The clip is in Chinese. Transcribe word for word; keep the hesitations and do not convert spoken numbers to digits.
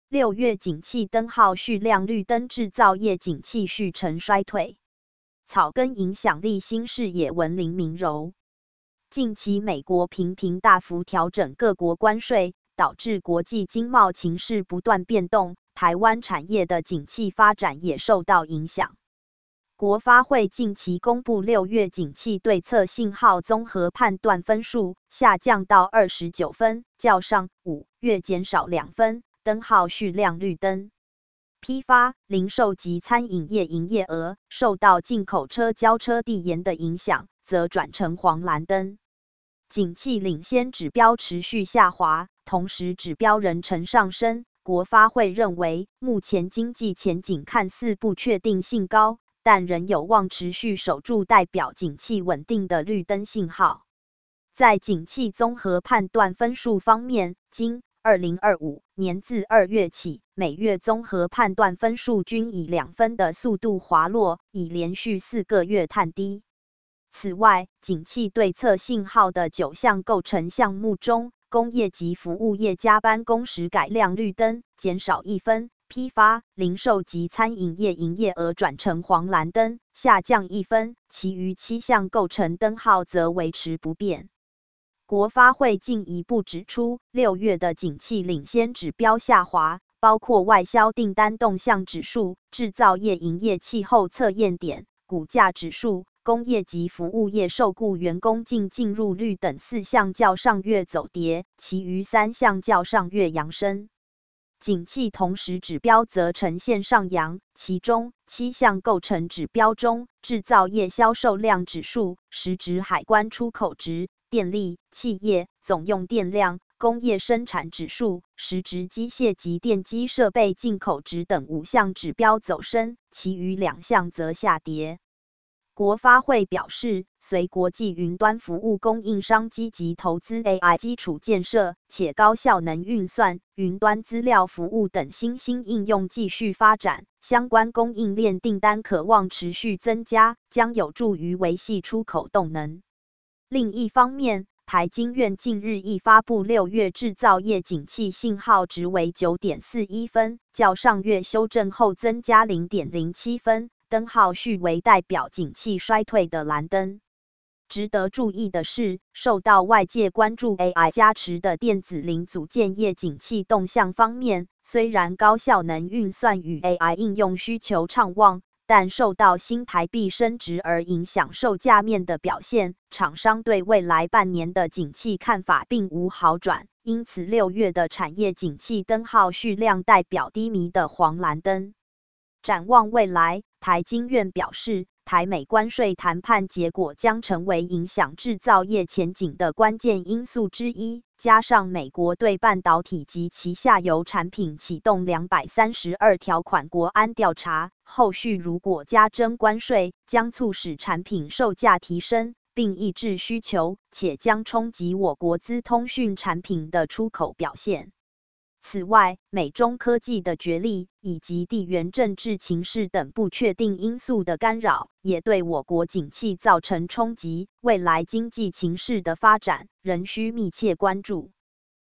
六月景气灯号续亮，绿灯制造业景气续呈衰退。草根影响力新视野文林明柔。近期美国频频大幅调整各国关税，导致国际经贸情势不断变动，台湾产业的景气发展也受到影响。国发会近期公布六月景气对策信号综合判断分数下降到二十九分，较上五月减少两分，灯号续亮绿灯。批发、零售及餐饮业营业额受到进口车交车递延的影响，则转成黄蓝灯。景气领先指标持续下滑，同时指标仍呈上升。国发会认为，目前经济前景看似不确定性高，但仍有望持续守住代表景气稳定的绿灯信号。在景气综合判断分数方面，经二零二五年自二月起，每月综合判断分数均以两分的速度滑落，已连续四个月探低。此外，景气对策信号的九项构成项目中，工业及服务业加班工时改亮绿灯，减少一分；批发、零售及餐饮业营业额转成黄蓝灯，下降一分，其余七项构成灯号则维持不变。国发会进一步指出，六月的景气领先指标下滑，包括外销订单动向指数、制造业营业气候测验点、股价指数、工业及服务业受雇员工净进入率等四项较上月走跌，其余三项较上月扬升。景气同时指标则呈现上扬，其中七项构成指标中，制造业销售量指数、实质海关出口值、电力、企业总用电量、工业生产指数、实质机械及电机设备进口值等五项指标走升，其余两项则下跌。国发会表示，随国际云端服务供应商积极投资 A I 基础建设，且高效能运算、云端资料服务等新兴应用继续发展，相关供应链订单可望持续增加，将有助于维系出口动能。另一方面，台经院近日亦发布六月制造业景气信号值为 九点四一分，较上月修正后增加 零点零七分。灯号续为代表景气衰退的蓝灯。值得注意的是，受到外界关注 A I 加持的电子零组件业景气动向方面，虽然高效能运算与 A I 应用需求畅旺，但受到新台币升值而影响售价面的表现，厂商对未来半年的景气看法并无好转，因此六月的产业景气灯号续亮代表低迷的黄蓝灯。展望未来，台经院表示，台美关税谈判结果将成为影响制造业前景的关键因素之一，加上美国对半导体及其下游产品启动两百三十二条款国安调查，后续如果加征关税，将促使产品售价提升，并抑制需求，且将冲击我国资通讯产品的出口表现。此外，美中科技的角力以及地缘政治情势等不确定因素的干扰，也对我国景气造成冲击，未来经济情势的发展仍需密切关注。